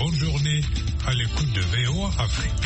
bonne journée à l'écoute de VOA Afrique.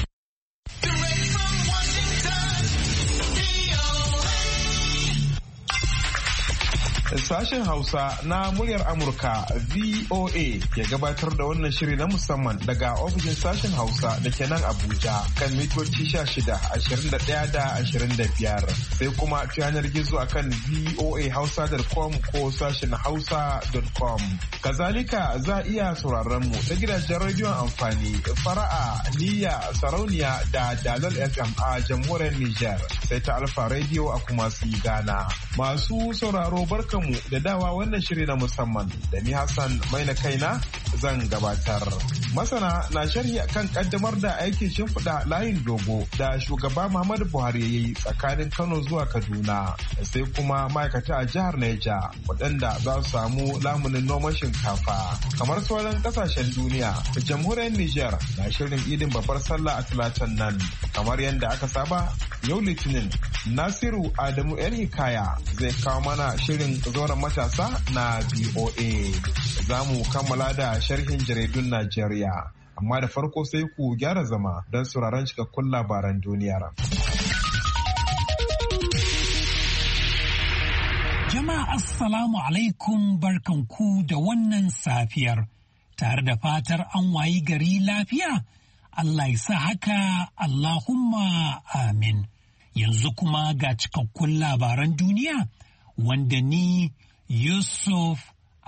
Sashen Hausa na muryar Amurka VOA ya gabatar da wannan shiri na musamman daga ofishin sashen Hausa da ke nan Abuja kan mitoci 16, 21 da 25 sai kuma ta yanar gizo akan voahausa.com ko sashen hausa.com. Kazalika za a iya sauraron mu ta gidajen rediyon amfani Fara'a, Niyya, Sarauniya da Dalol FM a jamhuriyar Nijar sai ta Alfa Radio a Kumasi Ghana. Masu sauraro barkanmu da dawa wannan shiri na musamman da ni Hassan Maina kaina zan gabatar. Masana na sharhi kan kaddamar da aikin shimfiɗa layin dogo da shugaba Muhammadu Buhari ya yi tsakanin Kano zuwa Kaduna sai kuma ma'aikata a jihar Neja waɗanda za su samu lamunin noman shinkafa. Kamar sauran ƙasashen duniya, jamhuriyar Nijar na shirin idin babbar sallah a Talatan nan. Kamar yadda aka saba, yau Litinin Nasiru Adamu ‘yan Hikaya zai kawo mana shirin zauren matasa na BOA. Za mu kammala da sharhin jaridun Najeriya. Amma da farko sai ku gyara zama don sauraron cikakkun labaran duniyar. Jama'a Assalamu alaikum, barkanku da wannan safiyar. Tare da fatar an wayi gari lafiya, Allah ya sa haka, Allahumma amin. Yanzu kuma ga cikakkun labaran duniya wanda ni Yusuf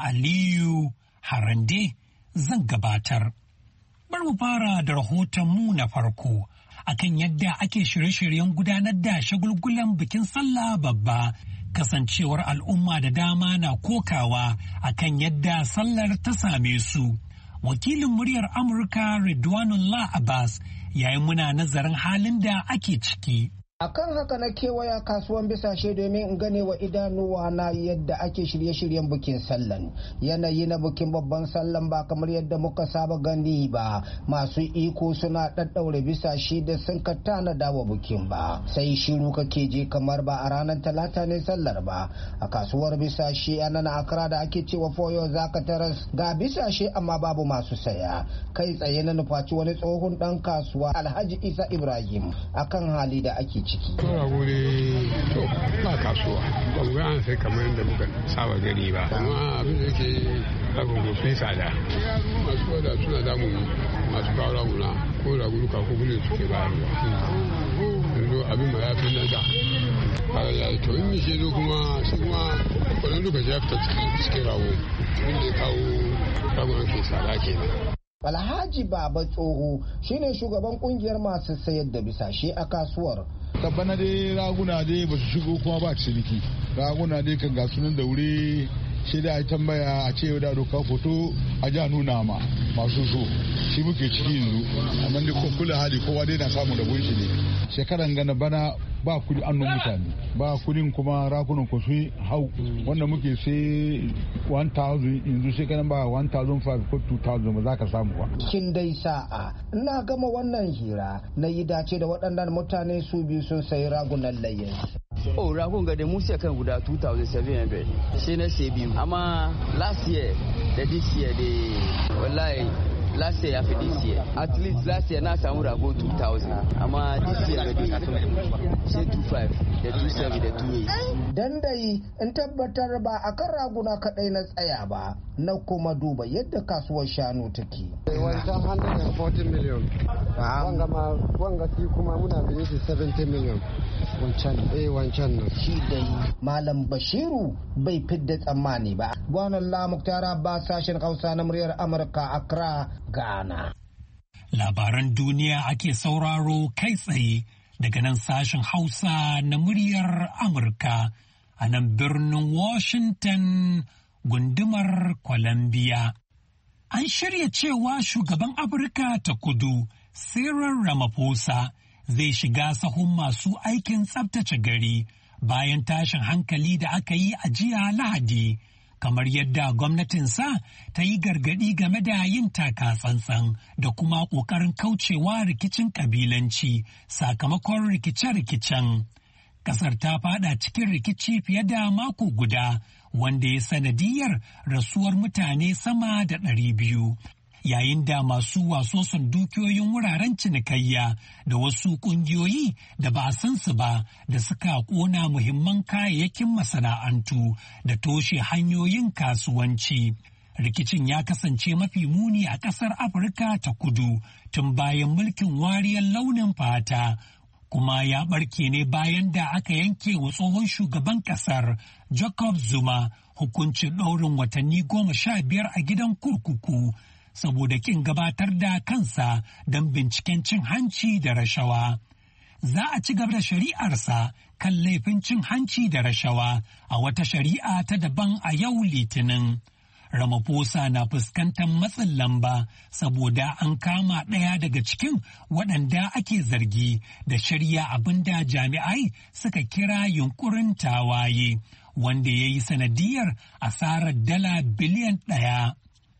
Aliyu Harande zan gabatar. Bar mu fara da rahotonmu na farko akan yadda ake shirye-shiryen gudanar da shagulgulan bikin sallah babba, kasancewar al'umma da dama na kokawa akan yadda sallar ta same su. Wakilin muryar Amurka Ridwanullah Abbas yayi muna nazarin halin da ake ciki. Akan haka na kewaya kasuwan bisashe domin in gane wa idanuwa na yadda ake shirye-shiryen bukin sallan. Yanayi na bukin babban sallan ba kamar yadda muka saba gani ba. Masu iko suna ɗaɗɗaure bisashe da sun ka tanada wa bukin ba. Sai shiru kake je kamar ba a ranar Talata ne sallar ba. A kasuwar bisashe a nan Accra da ake cewa Foyo zaka taras ga bisashe amma babu masu saya. Kai tsaye na nufaci wani tsohon ɗan kasuwa Alhaji Isa Ibrahim akan hali da ake ciki. Tora wuri to ba kasuwa ba mu an sai kamar yadda muka saba gani ba amma abin da yake rabin ko sai tsada masu wada suna damun masu kawo raguna ko raguluka ko gudun suke bayarwa yanzu abin ma ya fi nan da fara ya yi to in yi shi zo kuma shi kuma wani lokaci ya fita cikin rago wanda ya kawo ragunan ke tsada kenan. Alhaji Baba Tsoho shine shugaban kungiyar masu sayar da bisashe a kasuwar. Tabbana dai raguna dai ba su shigo kuma ba ciniki. Raguna dai kan gasu nan da wuri shi da a tambaya a ce da doka foto a ja nuna ma masu so shi muke ciki yanzu amma dai kula hali kowa dai na samu da gunshi ne. Shekaran gana bana ba kudi annon mutane ba kudin kuma rakunan ku su hau wanda muke sai 1000 yanzu shekaran ba 1005 ko 2000 ba za ka samu ba. Kin dai sa'a ina gama wannan hira na yi dace da waɗannan mutane su biyu sun sayi ragunan layyan. Oh, ragun ga da mu sai kan guda 2700 shi na sai biyu amma last year da this year da wallahi last year ya fi this year at least last year na samu rago 2000 amma this year ga sai 25 da 27 da 28. Dan dai in tabbatar ba a kan raguna kadai na tsaya ba na kuma duba yadda kasuwar shanu take. Wancan 140 million wanga shi kuma muna da 70 million wancan nan. Shi dai Malam Bashiru bai fidda tsammani ba. Gwanan Lamuktara ba sashen Hausa na muryar Amurka Accra, Ghana. Labaran duniya ake sauraro kai tsaye daga nan sashen Hausa na muryar Amurka a nan birnin Washington gundumar Columbia. An shirya cewa shugaban Afirka ta Kudu Cyril Ramaphosa zai shiga sahun masu aikin tsabtace gari bayan tashin hankali da aka yi a jiya Lahadi, kamar yadda gwamnatinsa ta yi gargadi game da yin taka tsantsan da kuma ƙoƙarin kaucewa rikicin ƙabilanci sakamakon rikice-rikicen. Ƙasar ta fada cikin rikici fiye da mako guda wanda ya sanadiyar rasuwar mutane sama da 200. yayin da masu wasoson dukiyoyin wuraren cinikayya da wasu ƙungiyoyi da ba a san su ba da suka ƙona muhimman kayayyakin masana'antu da toshe hanyoyin kasuwanci. Rikicin ya kasance mafi muni a ƙasar Afirka ta kudu tun bayan mulkin wariyar launin fata, kuma ya ɓarke ne bayan da aka yanke wa tsohon shugaban ƙasar Jacob Zuma hukuncin ɗaurin watanni 15 a gidan kurkuku saboda ƙin gabatar da kansa don binciken cin hanci da rashawa. Za a ci gaba da shari'arsa kan laifin cin hanci da rashawa a wata shari'a ta daban a yau Litinin. Ramaphosa na fuskantar matsin lamba saboda an kama ɗaya daga cikin waɗanda ake zargi da shirya abin da jami'ai suka kira yunkurin tawaye, wanda ya yi sanadiyar asarar dala biliyan 1.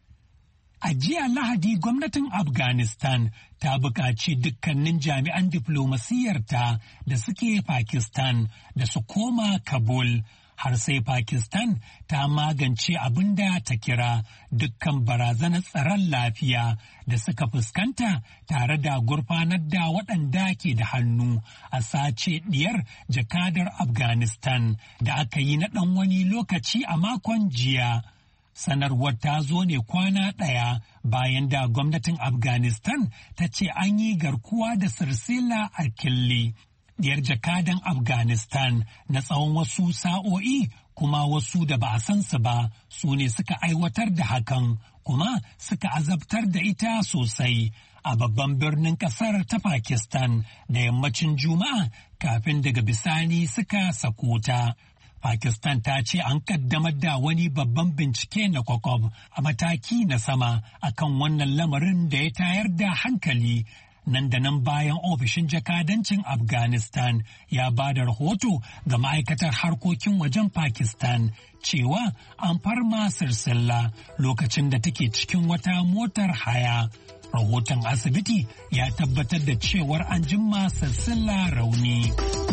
A jiya Lahadi gwamnatin Afghanistan ta buƙaci dukkanin jami'an diflomasiyyarta da suke Pakistan da su koma Kabul. Har sai Pakistan ta magance abin da ta kira dukkan barazanar tsaron lafiya da suka fuskanta tare da gurfanar da waɗanda ke da hannu a sace ɗiyar jakadar Afghanistan da aka yi na ɗan wani lokaci a makon jiya. Sanarwar ta zo ne kwana ɗaya bayan da gwamnatin Afghanistan ta ce an yi garkuwa da Sirsila Arkilli, diyar jakadan Afghanistan, na tsawon wasu sa'o'i, kuma wasu da ba a san su ba su ne suka aiwatar da hakan kuma suka azabtar da ita sosai a babban birnin kasar ta Pakistan da yammacin Juma'a kafin daga bisani suka sako ta. Pakistan ta ce an kaddamar da wani babban bincike na kwakwab a mataki na sama akan wannan lamarin da ya tayar da hankali. Nan da nan bayan ofishin jakadancin Afghanistan ya ba da rahoto ga ma'aikatar harkokin wajen Pakistan cewa an farma Sirsila lokacin da take cikin wata motar haya. Rahoton asibiti ya tabbatar da cewar an jimma Sirsila rauni.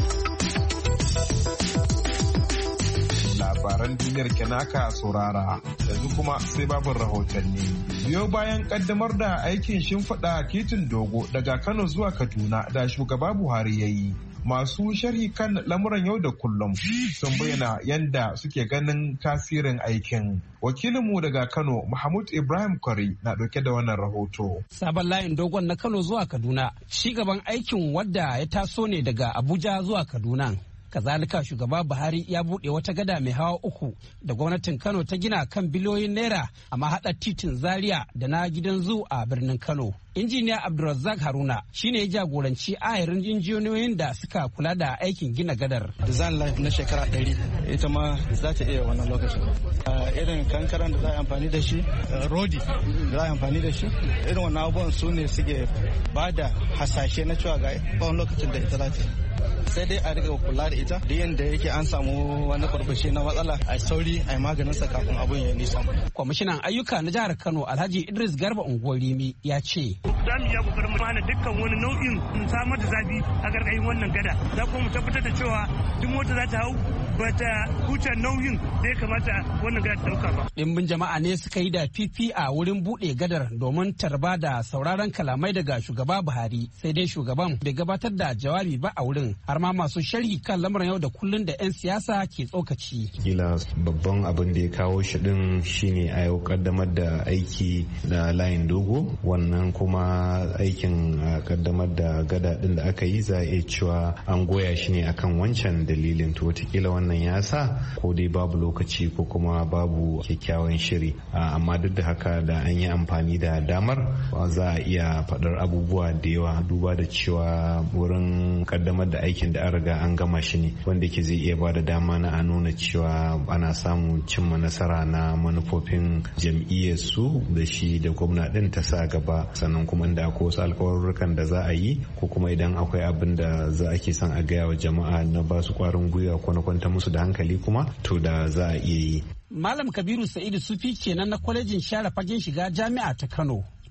Labaran duniyar kenaka saurara yanzu kuma sai babin rahotanni. Biyo bayan kaddamar da aikin shimfiɗa titin dogo daga Kano zuwa Kaduna da shugaba Buhari ya yi, masu sharhi kan lamuran yau da kullum sun bayyana yadda suke ganin tasirin aikin. Wakilinmu daga Kano, Mahmud Ibrahim Kwari, na ɗauke da wannan rahoto. Sabon layin dogon na Kano zuwa Kaduna, ci gaban aikin wadda ya taso ne daga Abuja zuwa Kaduna. Kazalika shugaba Buhari ya buɗe wata gada mai hawa 3 da gwamnatin Kano ta gina kan biliyoyin naira a mahaɗar titin Zaria da na gidan zu a birnin Kano. Injiniya Abdulrazak Haruna shine ya jagoranci ayarin injiniyoyin da suka kula da aikin gina gadar. Design life na shekara 100 ita ma za ta iya wannan lokacin. Irin kankaran da za a amfani da shi, rodi da za a amfani da shi, irin wannan abubuwan su ne suke ba da hasashe na cewa ga tsawon lokacin da ita za ta sai dai a riga kula da ita da yadda yake an samu wani farfashe na matsala a sauri a yi maganinsa kafin abin ya nisa. Kwamishinan ayyuka na jihar Kano Alhaji Idris Garba Ungwarimi ya ce. Za mu iya kokarin mu hana dukkan wani nau'in samar da zafi a gargayin wannan gada. Za kuma mu tabbatar da cewa duk mota za ta hau ba ta huce nauyin da ya kamata wannan gada ta dauka ba. Dimbin jama'a ne suka yi da fifi a wurin buɗe gadar domin tarba da sauraron kalamai daga shugaba Buhari, sai dai shugaban bai gabatar da jawabi ba a wurin, har ma masu sharhi kan lamarin yau da kullun da 'yan siyasa ke tsokaci. Kila babban abin da ya kawo shi din shine a yau kaddamar da aiki da layin dogo, wannan kuma aikin kaddamar da gada din da aka yi za a iya cewa an goya shi ne akan wancan dalilin, to watakila wannan ya sa ko dai babu lokaci ko kuma babu kyakkyawan shiri, amma duk da haka da an yi amfani da damar za a iya faɗar abubuwa da yawa duba da cewa wurin kaddamar da aikin da an riga an gama shi ne wanda ke zai iya ba da dama na a nuna cewa ana samun cimma nasara na manufofin jam'iyyar su da shi da gwamna din ta sa gaba, sannan kuma inda akwai wasu alkawarurrukan da za a yi ko kuma idan akwai abin da za ake son a gaya wa jama'a na ba su kwarin gwiwa ko na kwanta musu da hankali kuma to da za a iya yi. Malam Kabiru Sa'idu Sufi kenan na kwalejin share fagen shiga jami'a ta Kano.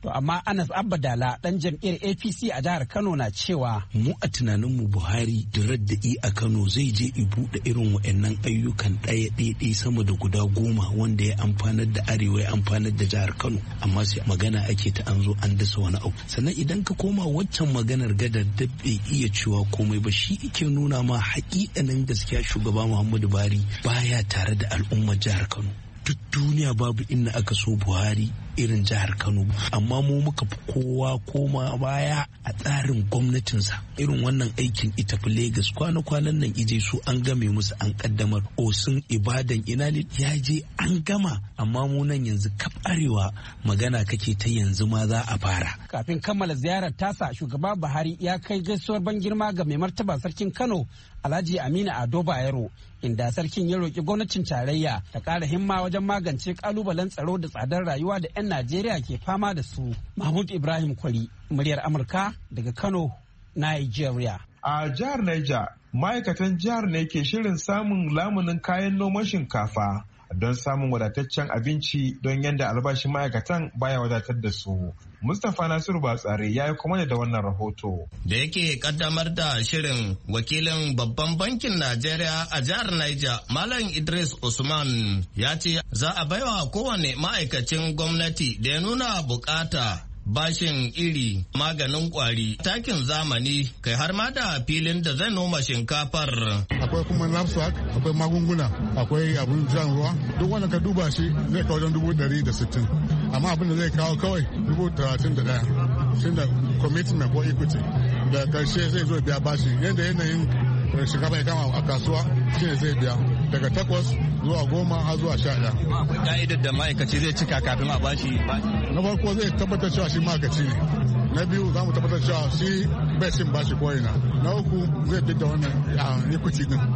To amma Anas Abdala dan jam'iyyar APC a jihar Kano na cewa mu a tunaninmu Buhari da radda'i a Kano zai je i buɗe irin waɗannan ayyukan ɗaya sama da guda 10 wanda ya amfanar da Arewa ya amfanar da jihar Kano, amma sai magana ake ta an zo an dasa wani abu. Sannan idan ka koma waccan maganar gadar da bai iya cewa komai ba, shi ke nuna ma haƙiƙanin gaskiya shugaba Muhammadu Buhari baya tare da al'ummar jihar Kano. Duk duniya babu inda aka so Buhari irin jihar Kano, amma mu muka fi kowa koma baya a tsarin gwamnatinsa. Irin wannan aikin ita fi Legas kwana-kwanan nan ije su an game musu an kaddamar Osun, Ibadan, ina ne ya je an gama, amma mu nan yanzu kaf arewa magana kake ta yanzu ma za a fara. Kafin kammala ziyarar tasa, shugaba Buhari ya kai gaisuwar ban girma ga mai martaba sarkin Kano Alhaji Aminu Ado Bayero, inda sarkin ya roƙi gwamnatin tarayya ta ƙara himma wajen magance ƙalubalen tsaro da tsadar rayuwa da 'yan Najeriya ke fama da su. Mahmud Ibrahim Kwari, muryar Amurka daga Kano, Nigeria. A jihar Niger, ma'aikatan jihar ne ke shirin samun lamunin kayan noman shinkafa don samun wadataccen abinci don yadda albashin ma'aikatan baya wadatar da su. Mustapha Nasiru Batsari ya yi kuma da wannan rahoto. Da yake kaddamar da shirin, wakilin babban bankin Najeriya a jihar Niger, Malam Idris Usman, ya ce za a baiwa kowane ma'aikacin gwamnati da ya nuna bukata bashin iri, maganin kwari, takin zamani, kai har ma da filin da zai noma shinkafar. Akwai kuma knapsack, akwai magunguna, akwai abin jan ruwa, duk wanda ka duba shi zai kawo wajen 160. Amma abin da zai kawo kawai 31 shi da commitment ko equity, da karshe zai zo biya bashi yadda yanayin shinkafa ya kama a kasuwa shi ne zai biya daga 8 zuwa 10 har zuwa 11. Akwai ka'idar da ma'aikaci zai cika kafin a bashi. Na farko zai tabbatar cewa shi ma'aikaci ne. Na biyu za mu tabbatar cewa shi bai cin bashi ko'ina. Na uku zai fi da wannan equity din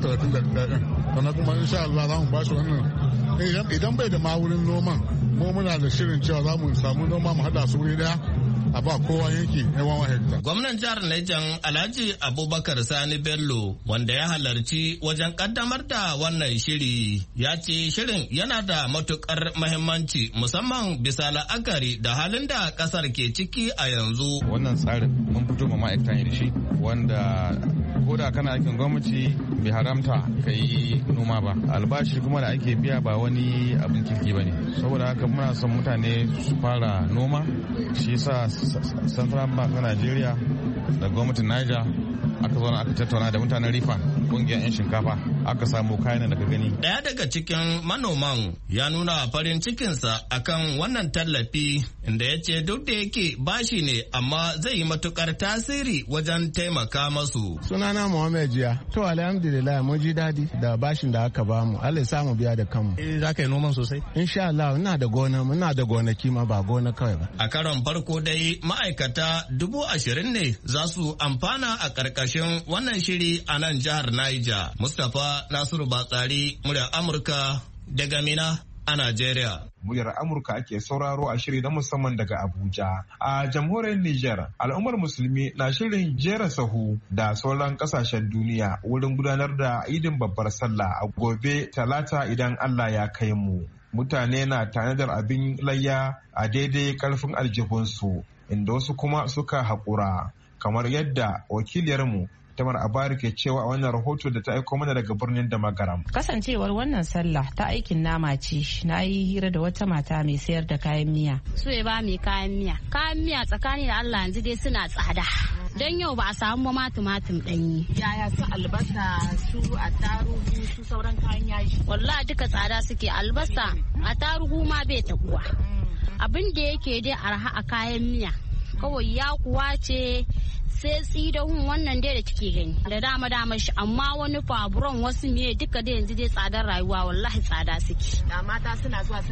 31. Sannan kuma insha Allah za mu bashi wannan. Idan bai da ma wurin noman, mu muna da shirin cewa za mu samu noma mu hada su wuri daya a ba kowa yanki na 1 hekta. Gwamnan jihar Niger Alhaji Abubakar Sani Bello, wanda ya halarci wajen kaddamar da wannan shiri, ya ce shirin yana da matukar mahimmanci musamman bisa la'akari da halin da kasar ke ciki a yanzu. Wannan tsarin mun fito ma ma'aikata ne da shi, wanda ko da kana aikin gwamnati bai haramta ka yi noma ba. Albashi kuma da ake biya ba wani abin kirki ba ne. Saboda haka muna son mutane su fara noma, shi yasa Central Bank na Najeriya da gwamnatin Niger aka zo aka tattauna da mutanen Rifan, kungiyar 'yan shinkafa, aka samu kayan da ka gani. Daya daga cikin manoman ya nuna farin cikinsa akan wannan tallafi, inda ya ce duk da yake bashi ne amma zai yi matukar tasiri wajen taimaka masu. Sunana Muhammad Jiya. To alhamdulillah mun ji dadi da bashin da aka bamu. Allah ya samu biya da kanmu. Za ka yi noman sosai? Insha Allah muna da gonaki ma ba gona kawai ba. A karon farko dai ma'aikata 20,000 ne za su amfana a ƙarƙashin wannan shiri a nan jihar Niger. Mustapha Nasiru Batsari, muryar Amurka daga Mina a Najeriya. Muryar Amurka ake sauraro a shiri na musamman daga Abuja. A jamhuriyar Nijar, al'ummar musulmi na shirin jera sahu da sauran kasashen duniya wurin gudanar da idin babbar sallah a gobe Talata idan Allah ya kai mu. Mutane na tanadar abin layya a daidai karfin aljihunsu, inda wasu kuma suka haƙura, kamar yadda wakiliyarmu Tamar Abari ke cewa a wannan rahoto da ta aiko mana daga birnin Damagaram. Kasancewar wannan sallah ta aikin nama ce, na yi hira da wata mata mai sayar da kayan miya. So ya ba mai kayan miya. Kayan miya tsakani da Allah yanzu dai suna tsada. Don yau ba a samu ma tumatum ɗanyi. Yaya su albasa, su attarugu, su sauran kayan yaji? Wallahi duka tsada suke. Albasa, attarugu ma bai taguwa. Abin da yake dai arha a kayan miya. Kawai ya kuwa ce sai tsidahun wannan dai da kike gani da dama shi, amma wani faburon wasu miye duka da yanzu dai tsadar rayuwa wallahi tsada suke. Da mata suna zuwa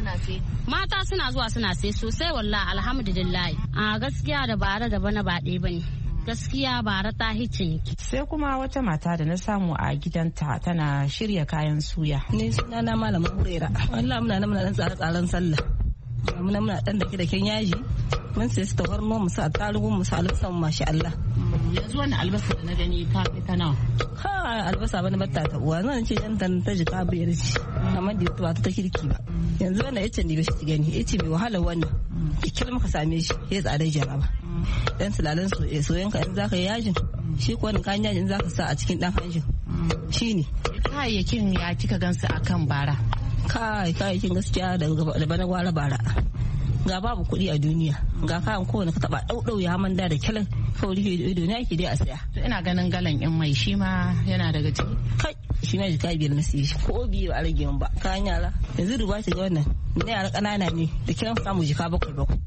suna sai sosai wallahi alhamdulillah. A gaskiya da bara da bana ba ɗaya bane. Gaskiya bara ta hice. Sai kuma wata mata da na samu a gidanta tana shirya kayan suya. Ni sunana Malama Hurera. Wallahi muna dan tsare-tsaren sallah. Muna dan dake yaji. Mun sai su tawarno mu sa tarugu mu sa albasan masha Allah. Yanzu wannan albasa da na gani ta nawa? Ha albasa bane batta ta uwa zan ce dan ta jika biyar ce. Amma da ba ta kirki ba. Yanzu wannan yace ne ba shi gani yace mai wahala wannan. kikil muka same shi ya tsadar jaraba dan tulalan soyayyen ka in zaka yi yajin shi ko wani kayan yajin zaka sa a cikin dan hanjin shine kayayyakin ya kika gansu akan bara. Kayayyakin gaskiya da bana gwara bara ga babu kuɗi a duniya ga kayan kowane ka taba ɗauɗau ya manda da kyalan kawai rufe ido na yake dai a saya. To ina ganin galan in mai shi ma yana daga ciki. Kai shi ma jika 5 na siye shi ko biyu a rage ba kayan yara yanzu duba ta ga wannan na yara ƙanana ne da kiran samu jika 7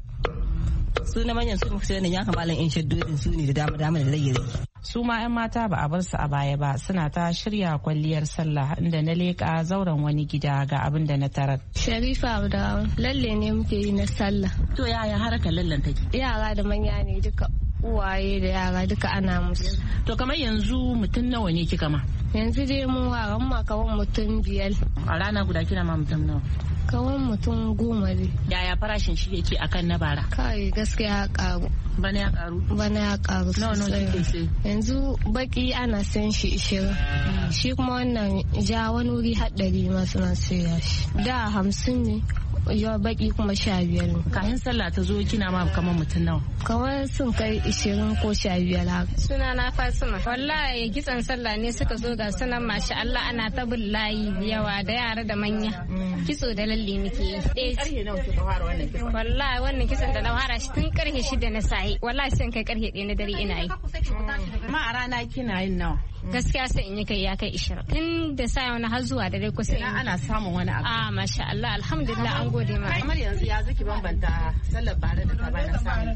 su na manyan su muka sai wannan ya kamalan in shaddodin su ne da dama da rage. Su ma 'yan mata ba a bar su a baya ba suna ta shirya kwalliyar sallah inda na leƙa zauren wani gida ga abin da na tarar. Sharifa da lalle ne muke yi na sallah. To yaya harkar lallen take? Yara da manya ne duka uwaye da yara duka ana musu. To kamar yanzu mutum nawa ne kika ma? Yanzu dai mun waran ma kawan mutum 5. A rana guda kina ma mutum nawa? Kawan mutum 10 ne. Yaya farashin shi yake akan na bara? Kai gaskiya ya karu. Bana ya karu? Bana ya karu sosai. Yanzu baki ana san shi 20. Shi kuma wannan ja wani wuri haɗari masu na siya shi. Da 50 ne. Yawa baki kuma 15 ne. Kayan sallah ta zo kina ma kamar mutum nawa? Kamar sun kai 20 ko 15 haka. Suna na Fatima. Wallahi kitsan sallah ne suka zo ga sunan masha Allah ana ta layi yawa da yara da manya. Kitso da lalle muke yi. Karfe nawa kika fara wannan kitso? Wallahi wannan kitson da na fara shi tun karfe 6 na sahi. Wallahi sai kai karfe 1 na dare ina yi. Ma a rana kina yin nawa? Gaskiya sai in yi kai ya kai 20. Tun da sai wani har zuwa dare kusa in ana samun wani abu. Masha Allah alhamdulillah an gode ma. Kamar yanzu ya zaki bambanta sallar bara da ta bana samu.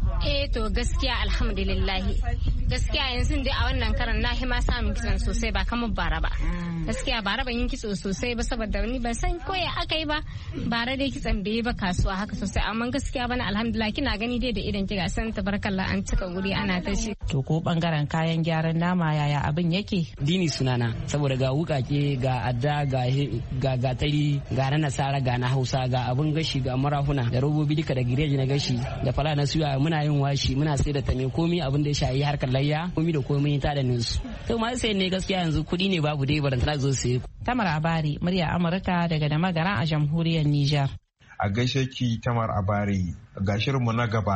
To gaskiya alhamdulillah. Gaskiya yanzu dai a wannan karan na hima samun kitson sosai ba kamar bara ba. Gaskiya bara ban yi kitso sosai ba saboda ni ban san ko ya aka yi ba. Bara dai kitson bai ba kasuwa haka sosai amma gaskiya bana alhamdulillah kina gani dai da idan kiga san tabarakallah an cika guri ana ta shi. To ko bangaren kayan gyaran nama yaya abin yake? Dini sunana saboda ga wukake ga adda ga gatari ga na nasara ga na hausa ga abun gashi ga marahuna da robobi duka da gireji na gashi da fala na suya muna yin washi muna sai da tame komi abin da ya shayi harkar layya komi da komi ta da ninsu. To ma sai ne gaskiya yanzu kudi ne babu dai barantana zo sai. Tamar Abari murya Amurka daga da magara a jamhuriyar Nijar. A gaishe ki Tamar Abari ga shirinmu na gaba.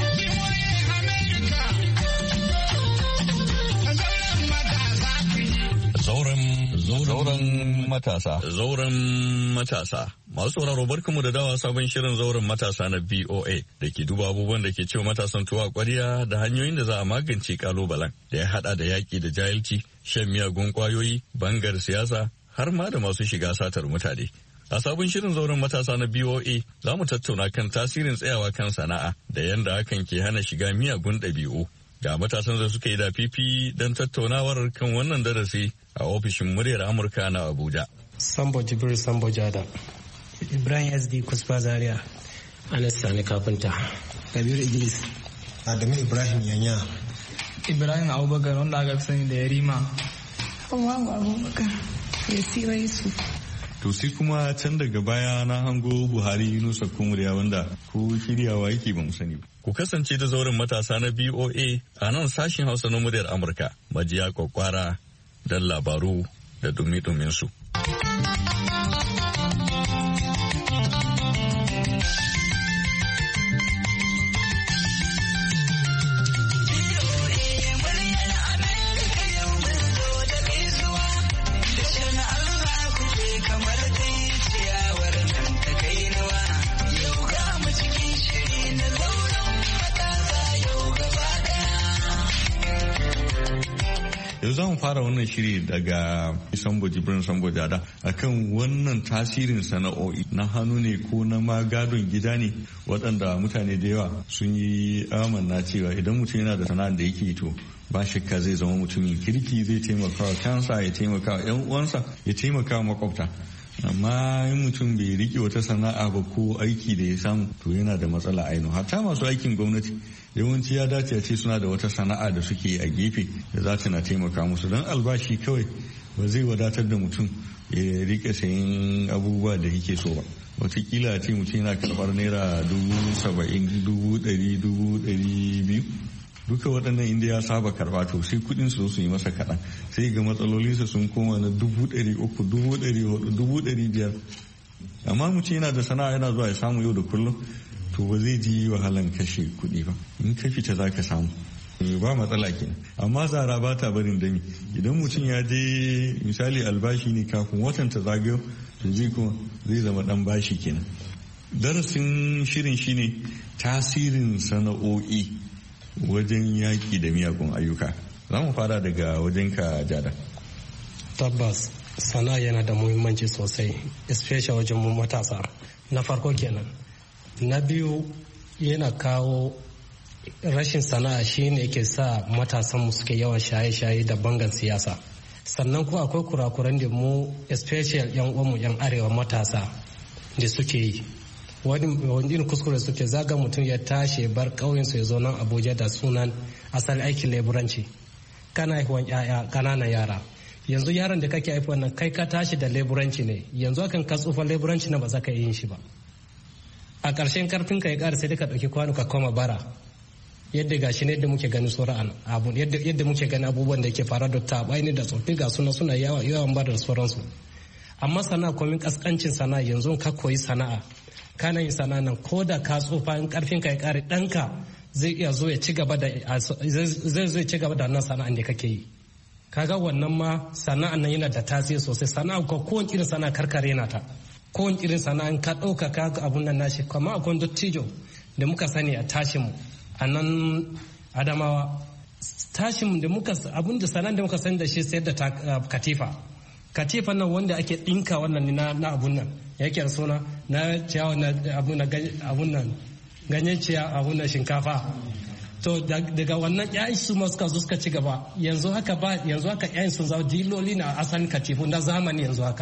Zauren matasa. Zauren matasa. Masu sauraro barkamu da dawa sabon shirin zauren matasa na VOA da ke duba abubuwan da ke cewa matasan tuwa kwariya da hanyoyin da za a magance kalubalen da ya hada da yaki da jahilci, shan miyagun kwayoyi, bangar siyasa har ma da masu shiga satar mutane. A sabon shirin zauren matasa na BOA za mu tattauna kan tasirin tsayawa kan sana'a da yadda hakan ke hana shiga miyagun ɗabi'u. Ga matasan da suka yi da fifi don tattaunawar kan wannan darasi a ofishin muryar Amurka na Abuja. Sambo Jibril Sambo Jada. Ibrahim SD Kuspa Zaria. Anas Sani Kafinta. Kabiru Idris. Adamu Ibrahim Yanya. Ibrahim Abubakar wanda aka fi sani da Yarima. Hawawa Abubakar. Yasira Yusuf. To sai kuma can daga baya na hango Buhari Yunusa Kumuriya wanda ko shiryawa yake ba mu sani ba. Ku kasance da zauren matasa na BOA a nan sashen Hausa na muryar Amurka. Majiya kwakwara don labaru da dumi-dumin su. Yau za mu fara wannan shiri daga Sambo Jibrin Sambo Jada akan wannan tasirin sana'o'i na hannu ne ko na magadon gida ne waɗanda mutane da yawa sun yi amanna cewa idan mutum yana da sana'ar da yake to ba shakka zai zama mutumin kirki zai taimaka wa kansa ya taimaka wa 'yan uwansa ya taimaka wa makwabta. Amma in mutum bai rike wata sana'a ba ko aiki da ya samu to yana da matsala ainihin hatta masu aikin gwamnati yawanci ya dace a ce suna da wata sana'a da suke a gefe da za ta na taimaka musu don albashi kawai ba zai wadatar da mutum ya rike sayan abubuwa da yake so ba. Watakila a ce mutum yana karɓar naira 70,000 100,000 200,000 duka waɗannan inda ya saba karɓa to sai kuɗin su yi masa kaɗan sai ga matsalolinsa sun koma na 300,000 400,000 500,000. Amma mutum yana da sana'a yana zuwa ya samu yau da kullum to ba zai ji wahalan kashe kuɗi ba. In ka fita za ka samu ba matsala kenan. Amma zara ba ta barin dami. Idan mutum ya je misali albashi ne kafin watan ta zagayo to zai zama dan bashi kenan. Darasin shirin shine tasirin sana'o'i wajen yaƙi da miyagun ayyuka. Za mu fara daga wajenka Jada. Tabbas sana'a yana da muhimmanci sosai, especially wajen mu matasa. Na farko kenan. Na biyu yana kawo rashin sana'a shine yake sa matasan mu suke yawan shaye-shaye da bangan siyasa. Sannan kuma akwai kurakuran da mu especially yan uwanmu yan arewa matasa da suke yi. Wani irin kuskure suke zaga mutum ya tashi bar ƙauyensu ya zo nan Abuja da sunan asalin aikin leburanci. Kana haihuwan ƙananan yara. Yanzu yaron da kake haifuwan nan kai ka tashi da leburanci ne. Yanzu akan ka tsufa leburanci na ba za ka yin shi ba. A ƙarshen karfin ka ya ƙara sai ka ɗauki kwano ka koma bara. Yadda gashi ne yadda muke gani sauran abu yadda muke gani abubuwan da ke fara da taɓai ne da tsofi ga suna yawan bara da sauransu. Amma sana'a komin ƙasƙancin sana'a yanzu ka koyi sana'a. Kana yin sana'a nan ko da ka tsufa in karfin ka ya kare ɗanka zai iya zo ya ci gaba da nan sana'an da kake yi. Kaga wannan ma sana'an nan yana da tasiri sosai. Sana'a ko kowane irin sana'a karkare na ta. Kowane irin sana'a ka ɗauka ka abun nan nashi kamar akwai dottijo da muka sani a tashin mu a nan Adamawa. Tashin da muka abun da sana'an da muka sani da shi sayar da katifa. Katifa nan wanda ake ɗinka wannan na abun nan yake da suna na ciyawa na abun nan ganyen ciya abun nan shinkafa. To daga wannan ƴaƴan su ma suka zo suka ci gaba yanzu haka ƴaƴan sun zama diloli na asalin katifu na zamani yanzu haka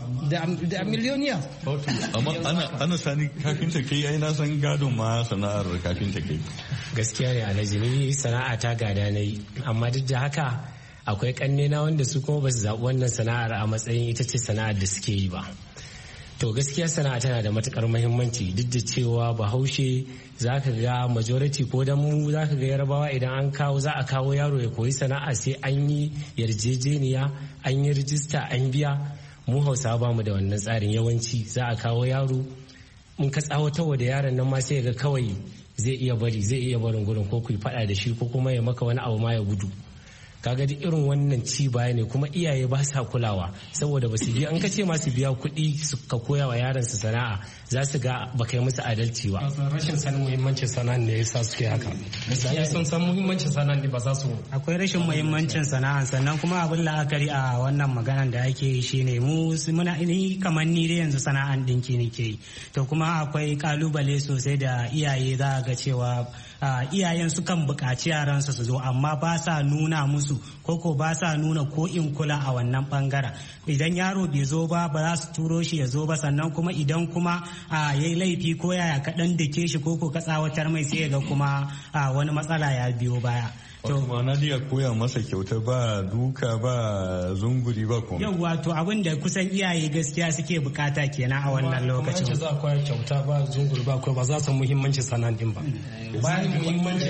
da miliyoniya. Amma ana sani kafinta kai ai na san gadon ma sana'ar kafinta kai. Gaskiya ne Alhaji, ni sana'a ta gada na yi amma duk da haka akwai kannena wanda su kuma ba su zaɓi wannan sana'ar a matsayin ita ce sana'ar da suke yi ba. To gaskiya sana'a tana da matukar muhimmanci duk da cewa Bahaushe za ka ga majority ko da mu za ka ga Yarbawa idan za a kawo yaro ya koyi sana'a sai an yi yarjejeniya an yi rijista an biya. Mu Hausawa ba mu da wannan tsarin, yawanci za a kawo yaro in ka tsawatarwa da yaron nan ma sai ga kawai zai iya barin gurin ko ku faɗa da shi ko kuma ya maka wani abu ma ya gudu. Kaga duk irin wannan ci baya ne kuma iyaye ba sa kulawa saboda ba su biya an kace ma su biya kuɗi ka koya wa yaran su sana'a za su ga ba kai musu adalci ba. Rashin sanin muhimmancin sana'a ne yasa suke haka. Sai sun san muhimmancin sana'a ne ba za su. Akwai rashin muhimmancin sana'a sannan kuma abin la'akari a wannan maganar da ake yi shine muna ni kamar ni da yanzu sana'an dinki nake yi to kuma akwai kalubale sosai da iyaye za ga cewa iyayen sukan buƙaci yaransu su zo amma ba sa nuna musu koko ba sa nuna ko in kula a wannan bangaren. Idan yaro bai zo ba za su turo shi ya zo ba sannan kuma idan kuma yayi laifi ko yaya kaɗan dake shi koko ka tsawatar mai sai ga kuma wani matsala ya biyo baya. To ma'ana dai koya masa kyauta ba duka ba zunguri ba kuma. Yawwa to abin da kusan iyaye gaskiya suke bukata kenan a wannan lokacin. Kuma za a koya kyauta ba zunguri ba ko ba za su muhimmanci sanan din ba. Bayan muhimmanci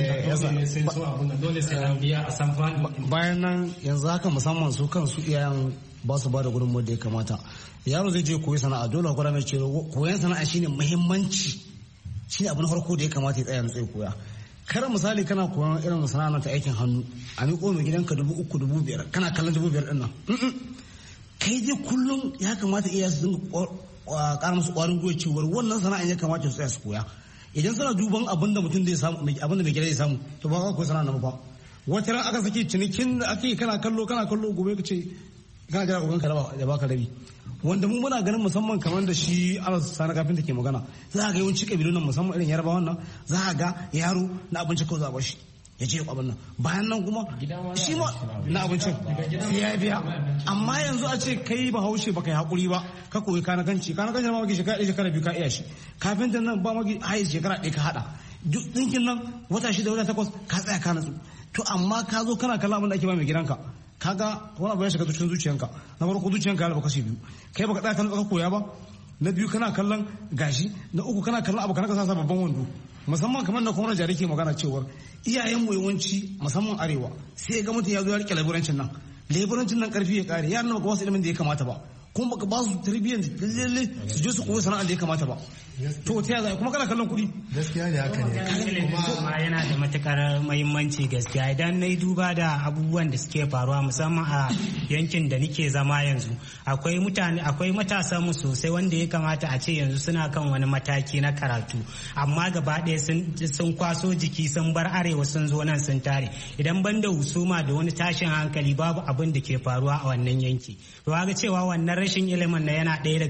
dole sai an biya a san bayan nan yanzu haka musamman su kansu iyayen ba su ba da gudunmuwar da ya kamata. Yaro zai je koyi sana'a dole a gwada mai cewa koyan sana'a shine muhimmanci shine abu na farko da ya kamata ya tsaya na koya. Kar misali kana koyon irin sana'a ta aikin hannu a miƙo mai gidanka 3,000 5,000 kana kallon 5,000 ɗin nan kai dai kullum ya kamata iya su dinga ƙara musu ƙwarin gwiwa cewar wannan sana'a ya kamata su tsaya su koya. Idan suna duban abin da mutum zai samu abin da mai gida zai samu to ba ka koyi sana'a na ba. Wata ran aka saki cinikin da ake kana kallo gobe ka ce kana jira ubanka da baka rabi. Wanda mu muna ganin musamman kamar da shi Alas Sani Kafinta ke magana za a ga yawanci kabilun nan musamman irin Yarbawa nan za a ga yaro na abinci kawai za a bashi ya ce abin nan bayan nan kuma shi ma na abincin ya biya amma yanzu a ce kai Bahaushe baka yi hakuri ba ka koyi kanakanci ma maki shekara 2 ka iya shi kafinta nan ba maki hayi shekara 1 ka hada duk dinkin nan wata 6 wata 8 ka tsaya ka natsu to amma ka zo kana kallon abin da ake ba mai gidanka kaga wani abu ya shiga cikin zuciyanka na farko zuciyanka ya raba kashi 2 kai baka tsaya kan koya ba na 2 kana kallon gashi na 3 kana kallon abu kana ka sa babban wando musamman kamar da kuma jari ke magana cewa iyayen mu yawanci musamman arewa sai ga mutum ya zo ya rike leburancin nan karfi ya kare yaran ba wasu ilimin da ya kamata ba kuma baka ba su tarbiyyar lalle su je su koyi sana'ar da ya kamata ba to ta yaya kuma kana kallon kuɗi gaskiya ne haka ne kuma yana da matukar muhimmanci gaskiya idan na yi duba da abubuwan da suke faruwa musamman a yankin da nike zama yanzu akwai matasa mu sosai wanda ya kamata a ce yanzu suna kan wani mataki na karatu amma gaba ɗaya sun kwaso jiki sun bar arewa sun zo nan sun tare idan banda husuma da wani tashin hankali babu abin da ke faruwa a wannan yanki to ga cewa wannan rashin ilimin na yana ɗaya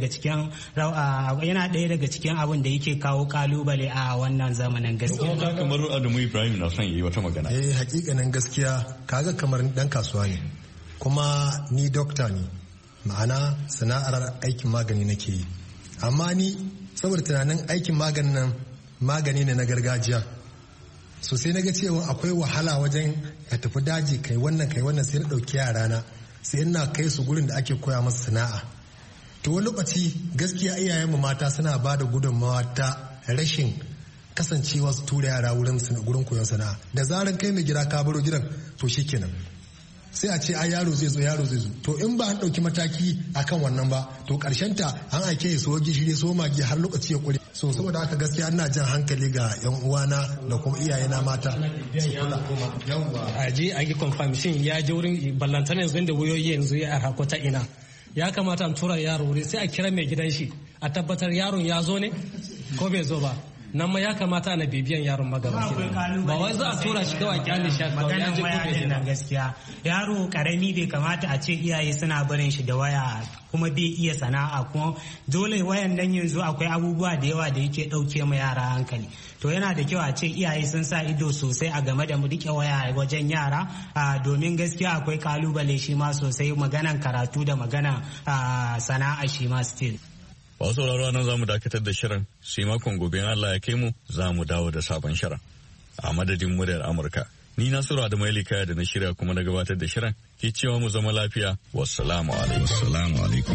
daga cikin abin da yake kawo kalubale a wannan zamanin gaskiya. Kuma kamar Adamu Ibrahim na son yi wata magana. Hakikanin gaskiya kaga kamar dan kasuwa ne kuma ni dokta ne ma'ana sana'ar aikin magani nake yi amma ni saboda tunanin aikin maganin nan magani ne na gargajiya so sai na ga cewa akwai wahala wajen ka tafi daji kai wannan sai na ɗauki yarana sai ina kai su gurin da ake koya masa sana'a to wani lokaci gaskiya iyayenmu mata suna ba da gudunmawa ta rashin kasancewa su tura yara wurin koyon sana'a da zaran kai mai gida ka baro gidan to shikenan sai a ce yaro zai zo to in ba an ɗauki mataki akan wannan ba to karshen ta an aike ya so gishiri so magi har lokaci ya kure so saboda haka gaskiya ina jan hankali ga yan uwana da kuma iyayena mata su kula a je a yi confirmation ya je wurin ballantana yanzu da wayoyi yanzu ya arhako ta ina ya kamata an tura yaro wuri sai a kira mai gidan shi a tabbatar yaron ya zo ne ko bai zo ba nan ma ya kamata ana bibiyan yaron magaba ba wai za a tura shi kawai kyale shi kawai ya je ko bai nan gaskiya yaro karami bai kamata a ce iyaye suna barin shi da waya kuma bai iya sana'a kuma dole wayan nan yanzu akwai abubuwa da yawa da yake dauke ma yara hankali to yana da kyau a ce iyaye sun sa ido sosai a game da mu rike waya wajen yara domin gaskiya akwai kalubale shi ma sosai maganan karatu da maganan sana'a shi ma still. Wasu sauraro nan za mu dakatar da shirin sai makon gobe in Allah ya kai mu za mu dawo da sabon shirin. A madadin muryar Amurka, ni Nasiru Adamu Kaya da na shirya kuma na gabatar da shirin ke cewa mu zama lafiya. Wassalamu alaikum.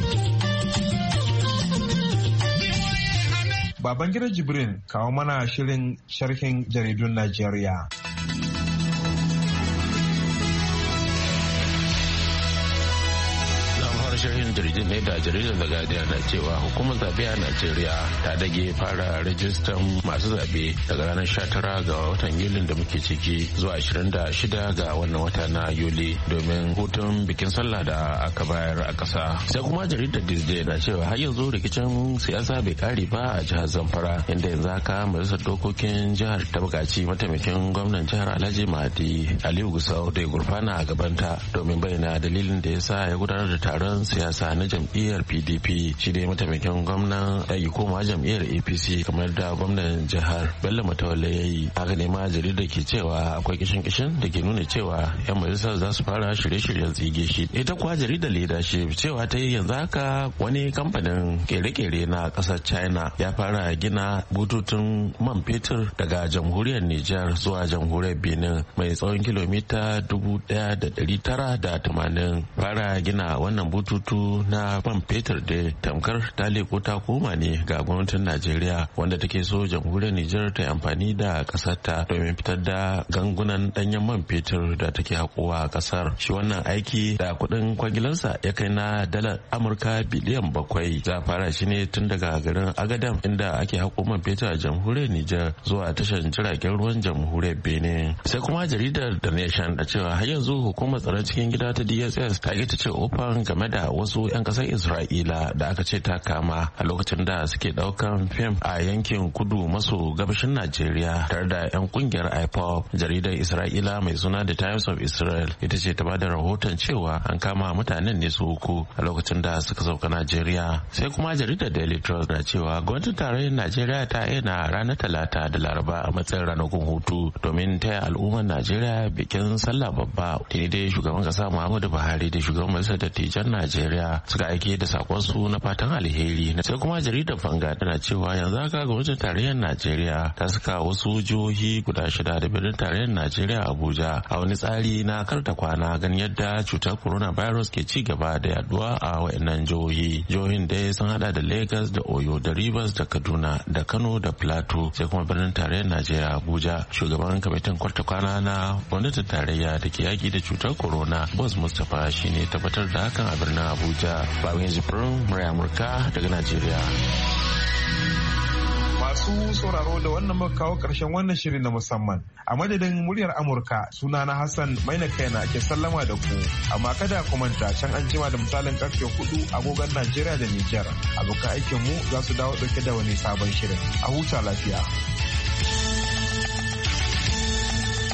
Babangida Jibrin kawo mana shirin sharhin jaridun Najeriya. shirin jaridun ne da jaridar da Guardian na cewa hukumar zabe a Najeriya ta dage fara rajistan masu zabe daga ranar 19 ga watan Yulin da muke ciki zuwa 26 ga wannan wata na Yuli domin hutun bikin sallah da aka bayar a ƙasa. Sai kuma jaridar Disney na cewa har yanzu rikicin siyasa bai kare ba a jihar Zamfara inda yanzu haka majalisar dokokin jihar ta buƙaci mataimakin gwamnan jihar Alhaji Mahdi Aliyu Gusau da ya gurfana a gabanta domin bayyana dalilin da ya sa ya gudanar da taron siyasa na jam'iyyar PDP shi dai mataimakin gwamnan ya yi koma jam'iyyar APC kamar da gwamnan jihar Bello Matawalle ya yi. Haka ne ma jaridar ke cewa akwai kishin da ke nuna cewa 'yan majalisar za su fara shirye-shiryen tsige shi. Ita kuwa jaridar Leadership cewa ta yi yanzu haka wani kamfanin kere-kere na ƙasar China ya fara gina bututun man fetur daga jamhuriyar Nijar zuwa jamhuriyar Benin mai tsawon kilomita 1,980. Fara gina wannan bututu na man fetur da tamkar ta leko ta koma ne ga gwamnatin Najeriya wanda take so jamhuriyar Nijar ta yi amfani da ƙasar ta domin fitar da gangunan ɗanyen man fetur da take haƙowa a ƙasar. Shi wannan aiki da kuɗin kwagilarsa ya kai na dalar Amurka biliyan 7. Za a fara shi ne tun daga garin Agadam inda ake haƙo man fetur a jamhuriyar Nijar zuwa tashar jiragen ruwan jamhuriyar Benin. Sai kuma jaridar The Nation da cewa har yanzu hukumar tsaron cikin gida ta DSS ta ta ce ofan game da wasu 'yan ƙasar Isra'ila da aka ce ta kama a lokacin da suke ɗaukan fim a yankin kudu maso gabashin Najeriya tare da 'yan kungiyar IPOB. Jaridar Isra'ila mai suna The Times of Israel ita ce ta bada rahoton cewa an kama mutanen ne su uku a lokacin da suka sauka Najeriya. Sai kuma jaridar Daily Trust na cewa gwamnatin tarayyar Najeriya ta aina ranar Talata da Laraba a matsayin ranakun hutu domin taya al'ummar Najeriya bikin sallah babba. Tuni dai shugaban kasa Muhammadu Buhari da shugaban majalisar dattijan Najeriya suka aike da sakon su na fatan alheri. Sai kuma jaridar Vanguard tana cewa yanzu haka gwamnatin tarayyar Najeriya ta saka wasu jihohi guda 6 da birnin tarayyar Najeriya Abuja a wani tsari na karta kwana ganin yadda cutar coronavirus ke ci gaba da yaduwa a wayannan jihohi. Jihohin dai sun hada da Lagos da Oyo da Rivers da Kaduna da Kano da Plateau sai kuma birnin tarayyar Najeriya Abuja. Shugaban kwamitin kwarta kwana na gwamnatin tarayya da ke yaki da cutar corona Boss Mustapha shine tabbatar da hakan a birnin birnin Abuja. Babin Jibrin Murai Amurka daga Najeriya. Masu sauraro da wannan muka kawo ƙarshen wannan shirin na musamman. A madadin muryar Amurka, sunana Hassan Maina Kaina ke sallama da ku. Amma kada ku manta, can an jima da misalin karfe 4 agogon Najeriya da Nijar. Abokan aikinmu za su dawo ɗauke da wani sabon shirin. A huta lafiya.